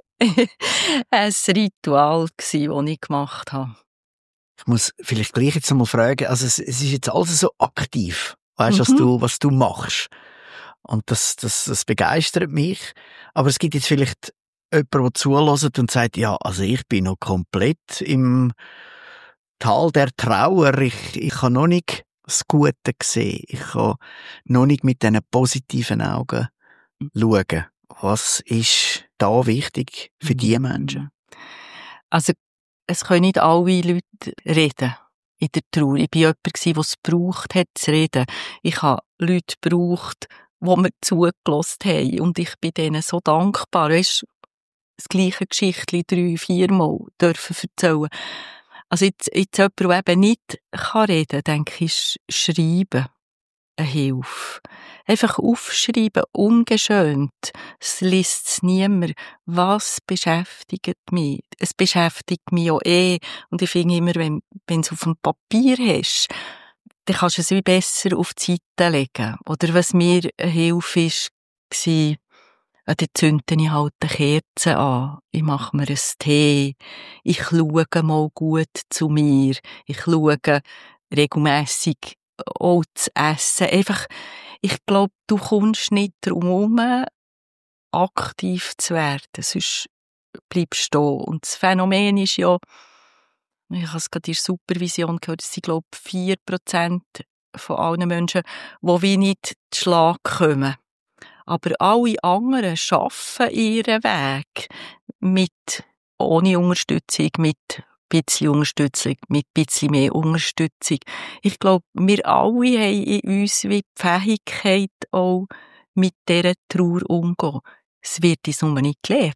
ein Ritual, das ich gemacht habe. Ich muss vielleicht gleich jetzt einmal fragen, also es, es ist jetzt alles so aktiv, weißt, mhm. was du, was du machst. Und das, das, das begeistert mich. Aber es gibt jetzt vielleicht jemanden, der zuhört und sagt, ja, also ich bin noch komplett im Tal der Trauer. Ich, ich habe noch nicht das Gute gesehen. Ich kann noch nicht mit diesen positiven Augen schauen. Was ist da wichtig für diese Menschen? Also, es können nicht alle Leute reden in der Trauer. Ich war jemand, der es gebraucht hat, zu reden. Ich habe Leute gebraucht, die mir zugelassen haben. Und ich bin denen so dankbar. Weißt, das gleiche Geschichtchen drei, viermal dürfen erzählen. Also jetzt, jetzt jemand, der eben nicht reden kann, denke ich, ist Schreiben eine Hilfe. Einfach aufschreiben, ungeschönt. Es liest es niemand. Was beschäftigt mich? Es beschäftigt mich auch eh. Und ich finde immer, wenn, wenn du es auf dem Papier hast, dann kannst du es wie besser auf die Seite legen. Oder was mir eine Hilfe ist, gewesen, dann zünde ich halt eine Kerze an. Ich mache mir einen Tee. Ich schaue mal gut zu mir. Ich schaue regelmässig auch zu essen. Einfach, ich glaube, du kommst nicht drum herum, aktiv zu werden. Sonst bleibst du da. Und das Phänomen ist ja, ich habe es gerade in der Supervision gehört, es sind, glaube ich, vier Prozent von allen Menschen, die wie nicht zu Schlag kommen. Aber alle anderen schaffen ihren Weg mit, ohne Unterstützung, mit ein bisschen Unterstützung, mit ein bisschen mehr Unterstützung. Ich glaube, wir alle haben in uns wie die Fähigkeit, auch mit dieser Trauer umzugehen. Es wird uns nur nicht gelehrt.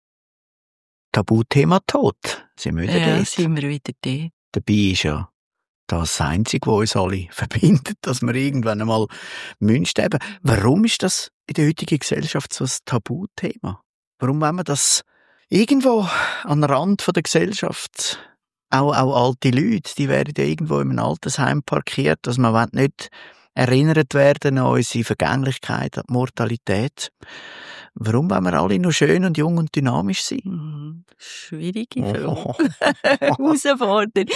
Tabuthema Tod. Sind wir wieder ja, dort? sind wir wieder dort. Dabei ist ja das Einzige, was uns alle verbindet, dass wir irgendwann einmal sterben müssen. Warum ist das in der heutigen Gesellschaft so ein Tabuthema? Warum wollen wir das irgendwo an den Rand der Gesellschaft, auch, auch alte Leute, die werden ja irgendwo in einem Altersheim parkiert, dass man nicht erinnert werden an unsere Vergänglichkeit, an die Mortalität. Warum wollen wir alle noch schön und jung und dynamisch sein? Schwierige Frage. Herausfordernd.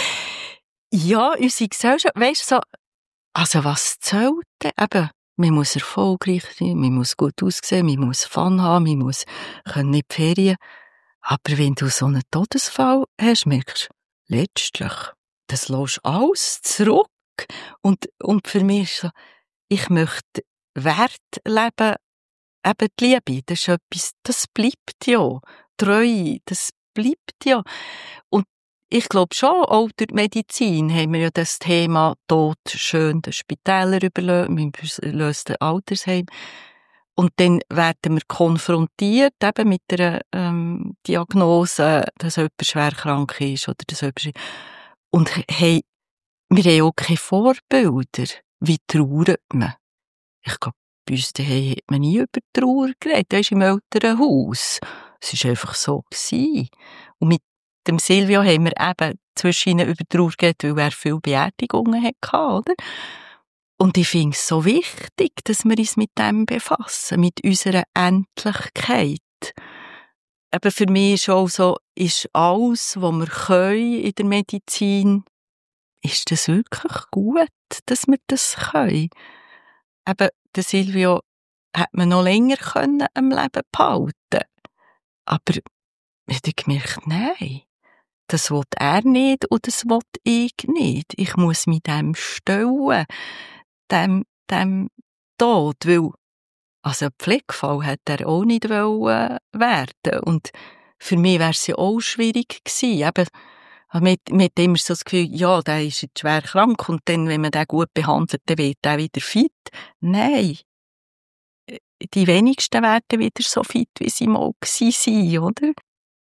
Ja, unsere Gesellschaft, weisst du, so, also was zählt denn? Eben, man muss erfolgreich sein, man muss gut aussehen, man muss Fun haben, man muss können in die Ferien. Aber wenn du so einen Todesfall hast, merkst du, letztlich, das lässt alles zurück. Und, und für mich ist so, ich möchte Wert leben, eben die Liebe, das ist etwas, das bleibt ja. Treue, das bleibt ja. Und ich glaube schon, auch durch die Medizin haben wir ja das Thema Tod schön den Spitälern überlassen, wir lösen den Altersheim. Und dann werden wir konfrontiert eben mit der ähm, Diagnose, dass jemand schwer krank ist oder dass jemand... Und hey, wir haben auch keine Vorbilder. Wie trauert man? Ich glaube, bei uns daheim hat man nie über Trauer geredet. Das ist im Elternhaus. Es war einfach so gewesen. Und mit dem Silvio haben wir eben zwischen ihnen über Trauer geredet, weil er viele Beerdigungen hatte, oder? Und ich finde es so wichtig, dass wir uns mit dem befassen, mit unserer Endlichkeit. Eben für mich ist auch so, ist alles, was wir können in der Medizin, ist das wirklich gut, dass wir das können? Eben, der Silvio hat man noch länger können am Leben behalten. Aber ich habe gemerkt, nein, das will er nicht und das will ich nicht. Ich muss mich dem stellen, dem, dem Tod, weil, also ein Pflegefall hätte er auch nicht wollen werden. Und für mich wäre es ja auch schwierig gewesen. Eben, man hat immer so das Gefühl, ja, der ist jetzt schwer krank und dann, wenn man den gut behandelt, dann wird er wieder fit. Nein. Die wenigsten werden wieder so fit, wie sie mal waren, oder?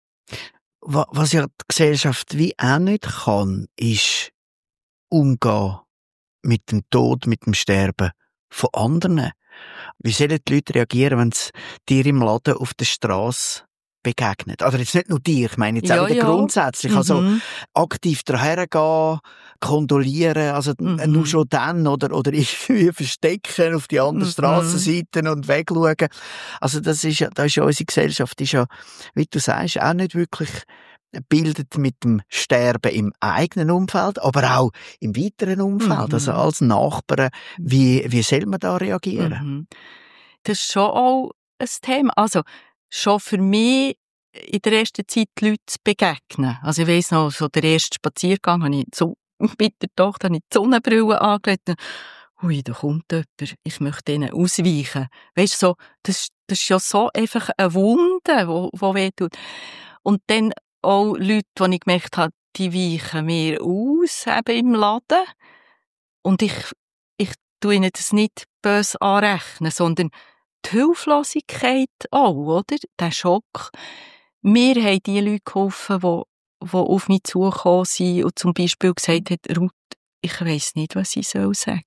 Was ja die Gesellschaft wie auch nicht kann, ist umgehen mit dem Tod, mit dem Sterben von anderen. Wie sollen die Leute reagieren, wenn sie dir im Laden auf der Strasse begegnet? Also jetzt nicht nur dir, ich meine jetzt ja, auch wieder ja. grundsätzlich. Mhm. Also aktiv dahergehen, kondolieren, also mhm. nur schon dann oder, oder irgendwie verstecken auf die andere mhm. Strassenseite und wegschauen. Also das ist ja, das ist ja unsere Gesellschaft, ist ja, wie du sagst, auch nicht wirklich bildet mit dem Sterben im eigenen Umfeld, aber auch im weiteren Umfeld, mhm. also als Nachbarn. Wie, wie soll man da reagieren? Mhm. Das ist schon auch ein Thema. Also, schon für mich in der ersten Zeit die Leute zu begegnen. Also ich weiss noch, so der erste Spaziergang habe ich so, mit der Tochter habe ich die Sonnenbrille angelegt. Ui, da kommt jemand, ich möchte denen ausweichen. Weisst du, so, das, das ist ja so einfach eine Wunde, wo, wo wehtut. Und dann auch Leute, die ich gemerkt habe, die weichen mir aus, eben im Laden. Und ich, ich tue ihnen das nicht böse anrechnen, sondern die Hilflosigkeit auch, oder? Der Schock. Mir haben die Leute geholfen, die, die auf mich zugekommen sind und zum Beispiel gesagt haben, Ruth, ich weiss nicht, was ich sagen soll.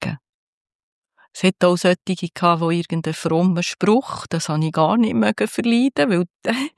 Es hat auch solche gehabt, die irgendeinen frommen Spruch, das habe ich gar nicht mögen verleiden, weil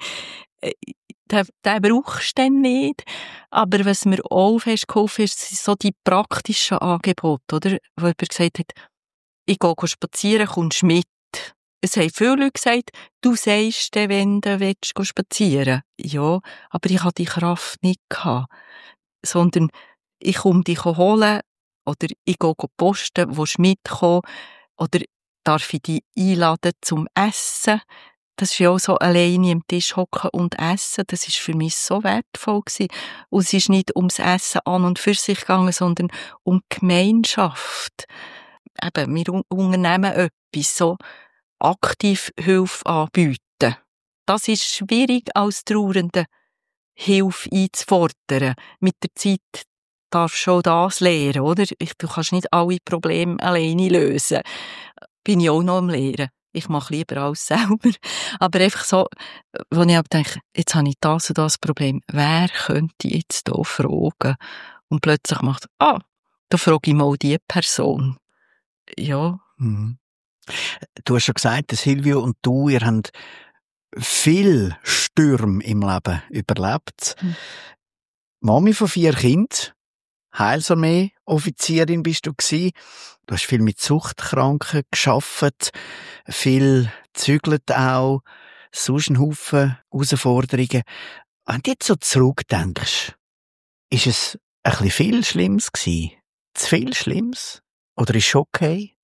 den, den brauchst du dann nicht. Aber was mir auch festgeholfen ist, sind so die praktischen Angebote, oder? Wo jemand gesagt hat, ich gehe spazieren, kommst mit. es haben viele Leute gesagt, du sagst dann, wenn du willst, geh spazieren. Ja, aber ich hatte die Kraft nicht gehabt. Sondern ich komme dich holen, oder ich gehe posten, willst du mitkommen, oder darf ich dich einladen zum Essen. Das ist ja auch so, alleine am Tisch hocken und essen, das ist für mich so wertvoll gewesen. Und es ist nicht ums Essen an und für sich gegangen, sondern um Gemeinschaft. Eben, wir unternehmen etwas, so aktiv Hilfe anbieten. Das ist schwierig, als Trauernde Hilfe einzufordern. Mit der Zeit darfst du auch das lernen, oder? Du kannst nicht alle Probleme alleine lösen. Bin ich auch noch am Lehren. Ich mache lieber alles selber. Aber einfach so, wo ich denke, jetzt habe ich das und das Problem. Wer könnte jetzt hier fragen? Und plötzlich macht, ah, da frage ich mal die Person. Ja. Mhm. Du hast schon gesagt, Silvio und du, ihr habt viel Stürme im Leben überlebt. Mhm. Mami von vier Kindern, Heilsarmee-Offizierin bist du gsi. Du hast viel mit Suchtkranken gearbeitet, viel gezügelt auch, sonst ein Haufen Herausforderungen. Wenn du jetzt so zurückdenkst, ist es ein bisschen viel Schlimmes gsi? Zu viel Schlimmes? Oder ist es okay?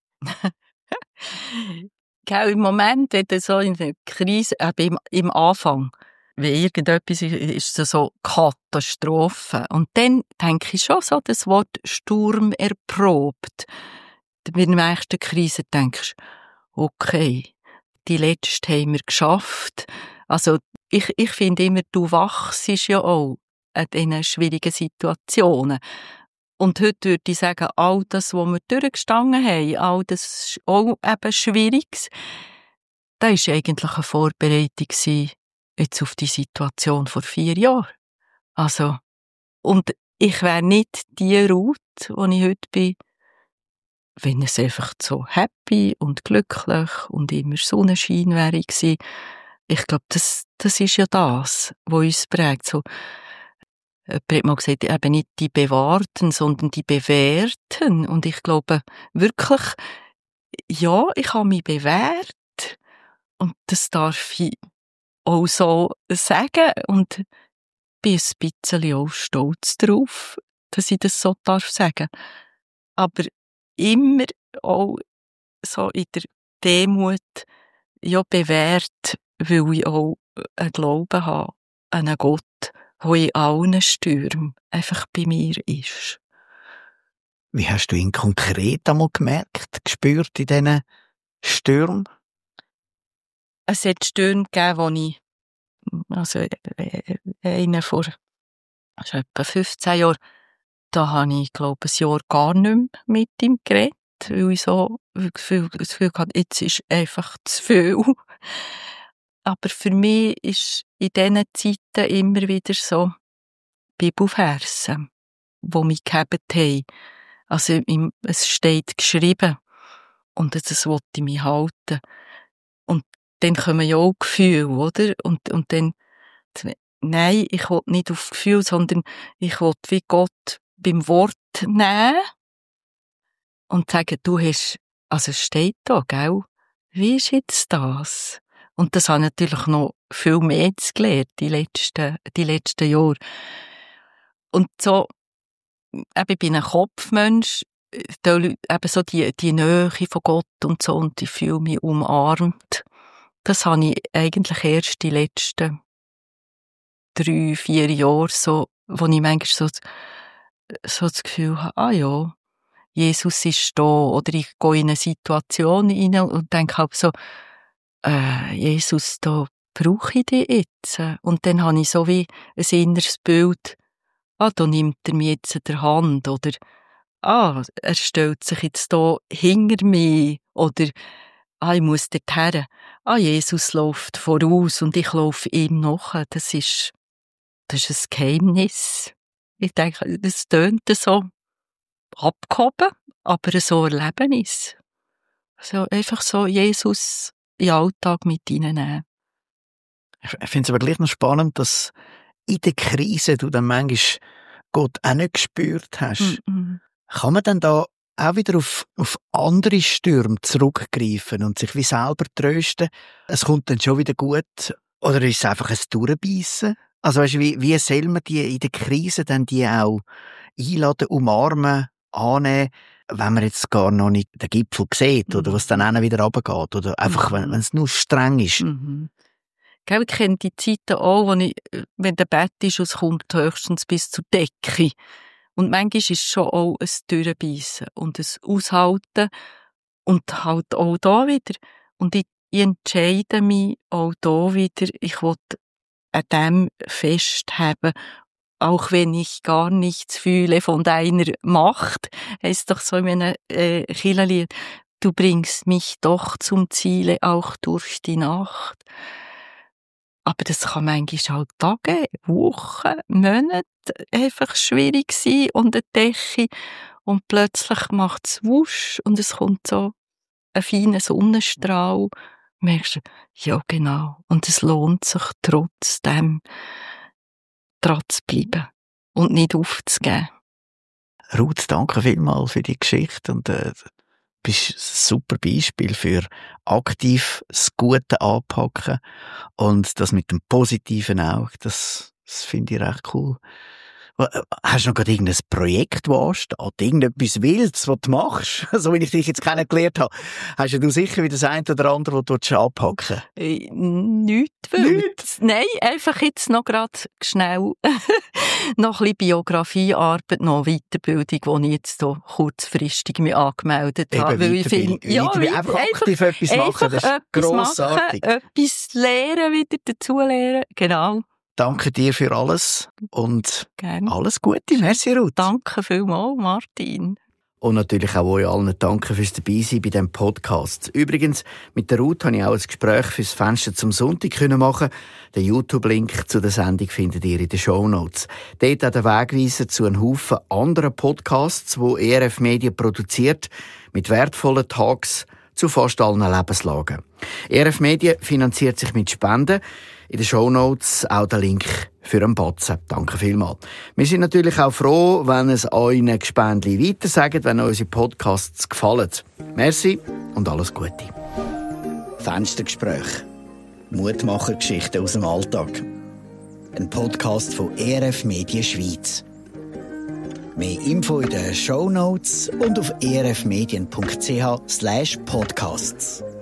Gell, im Moment, wenn du so in der Krise, äh, im, im Anfang, wenn irgendetwas ist, ist es so Katastrophe. Und dann denke ich schon so das Wort Sturm erprobt. Bei der nächsten Krise denkst du, okay, die letzte haben wir geschafft. Also, ich, ich finde immer, du wachst ja auch in diesen schwierigen Situationen. Und heute würde ich sagen, all das, was wir durchgestanden haben, all das auch eben Schwieriges, das war eigentlich eine Vorbereitung jetzt auf die Situation vor vier Jahren. Also, und ich wäre nicht die Ruth, wo ich heute bin, wenn es einfach so happy und glücklich und immer Sonnenschein wäre gewesen. Ich glaube, das, das ist ja das, was uns prägt. So, jemand hat mal gesagt, eben nicht die Bewahrten, sondern die Bewährten. Und ich glaube wirklich, ja, ich habe mich bewährt. Und das darf ich auch so sagen. Und bin ein bisschen auch stolz drauf, dass ich das so darf sagen. Aber immer auch so in der Demut, ja, bewährt, weil ich auch einen Glauben habe an einen Gott, der in allen Stürmen einfach bei mir ist. Wie hast du ihn konkret einmal gemerkt, gespürt in diesen Stürmen? Es hat Stürme gegeben, wo ich, also einen vor also etwa fünfzehn Jahren, da habe ich, glaube ich, ein Jahr gar nicht mehr mit ihm geredet, weil ich so das Gefühl, das Gefühl hatte, jetzt ist einfach zu viel. Aber für mich ist in diesen Zeiten immer wieder so Bibelverse, die mich gehabt haben. Also es steht geschrieben und das wollte ich mich halten. Und dann kommen ja auch Gefühle, oder? Und, und dann, nein, ich will nicht auf Gefühl, sondern ich will wie Gott beim Wort nehmen und sagen, du hast, also es steht da, gell? Wie ist jetzt das? Und das habe ich natürlich noch viel mehr gelernt, die letzten, die letzten Jahre. Und so, eben, ich bin ein Kopfmensch, eben so die, die Nähe von Gott und so, und ich fühle mich umarmt. Das habe ich eigentlich erst die letzten drei, vier Jahre so, wo ich manchmal so, so das Gefühl habe, ah ja, Jesus ist da, oder ich gehe in eine Situation rein und denke halt so, äh, Jesus, da brauche ich dich jetzt. Und dann habe ich so wie ein inneres Bild, ah, da nimmt er mir jetzt in der Hand, oder ah, er stellt sich jetzt da hinter mich, oder ah, ich muss dorthin. Ah, Jesus läuft voraus und ich laufe ihm nach. Das ist, das ist ein Geheimnis. Ich denke, das tönt so abgehoben, aber so erleben ist. Also einfach so Jesus in den Alltag mit reinnehmen. Ich finde es aber gleich noch spannend, dass in der Krise du dann manchmal Gott auch nicht gespürt hast. Mm-mm. Kann man dann da auch wieder auf, auf andere Stürme zurückgreifen und sich wie selber trösten, es kommt dann schon wieder gut? Oder ist es einfach ein Durchbeissen? Also weißt du, wie, wie soll man die in der Krise dann die auch einladen, umarmen, annehmen, wenn man jetzt gar noch nicht den Gipfel sieht oder was dann auch wieder runtergeht oder einfach, wenn, wenn es nur streng ist? Mhm. Ich kenne die Zeiten auch, wo ich, wenn der Bett ist, es kommt höchstens bis zur Decke. Und manchmal ist es schon auch ein Durchbeissen und ein Aushalten und halt auch da wieder. Und ich, ich entscheide mich auch da wieder, ich will an dem festhalten, auch wenn ich gar nichts fühle von deiner Macht. Heisst doch so in einem äh, Kirchenlied, du bringst mich doch zum Ziele, auch durch die Nacht. Aber das kann manchmal halt Tage, Wochen, Monate einfach schwierig sein und eine Decke und plötzlich macht es wusch und es kommt so ein feiner Sonnenstrahl. Merkst du, ja genau, und es lohnt sich trotzdem, dran zu bleiben und nicht aufzugeben. Ruth, danke vielmals für die Geschichte und äh, du bist ein super Beispiel für aktiv das Gute anpacken und das mit dem Positiven auch. Das, das finde ich recht cool. Hast du noch gerade irgendein Projekt, das ansteht? Irgendetwas Wildes, was du machst? So wie ich dich jetzt kennengelernt habe. Hast du sicher wieder das eine oder andere, das du anpacken willst? Äh, nichts Wildes. Nein, einfach jetzt noch gerade schnell noch ein bisschen Biografiearbeit, noch Weiterbildung, die ich jetzt so kurzfristig mich angemeldet Eben, habe. Weil ich finde, ja, einfach aktiv einfach, etwas machen, das ist grossartig. Machen, etwas lernen, wieder dazu lernen, genau. Danke dir für alles und Gerne. Alles Gute. Merci, Ruth. Danke vielmals, Martin. Und natürlich auch euch allen danke fürs Dabeisein bei diesem Podcast. Übrigens, mit der Ruth habe ich auch ein Gespräch fürs Fenster zum Sonntag machen. Den YouTube-Link zu der Sendung findet ihr in den Shownotes. Dort auch der Wegweiser zu einem Haufen anderen Podcasts, die E R F Media produziert, mit wertvollen Talks zu fast allen Lebenslagen. E R F Media finanziert sich mit Spenden. In den Shownotes auch der Link für einen Batzen. Danke vielmals. Wir sind natürlich auch froh, wenn es euren Gespendli weitersagt, wenn euch unsere Podcasts gefallen. Merci und alles Gute. Fenstergespräch. Mutmachergeschichten aus dem Alltag. Ein Podcast von E R F Media Schweiz. Mehr Info in den Shownotes und auf erfmedien punkt c h slash podcasts.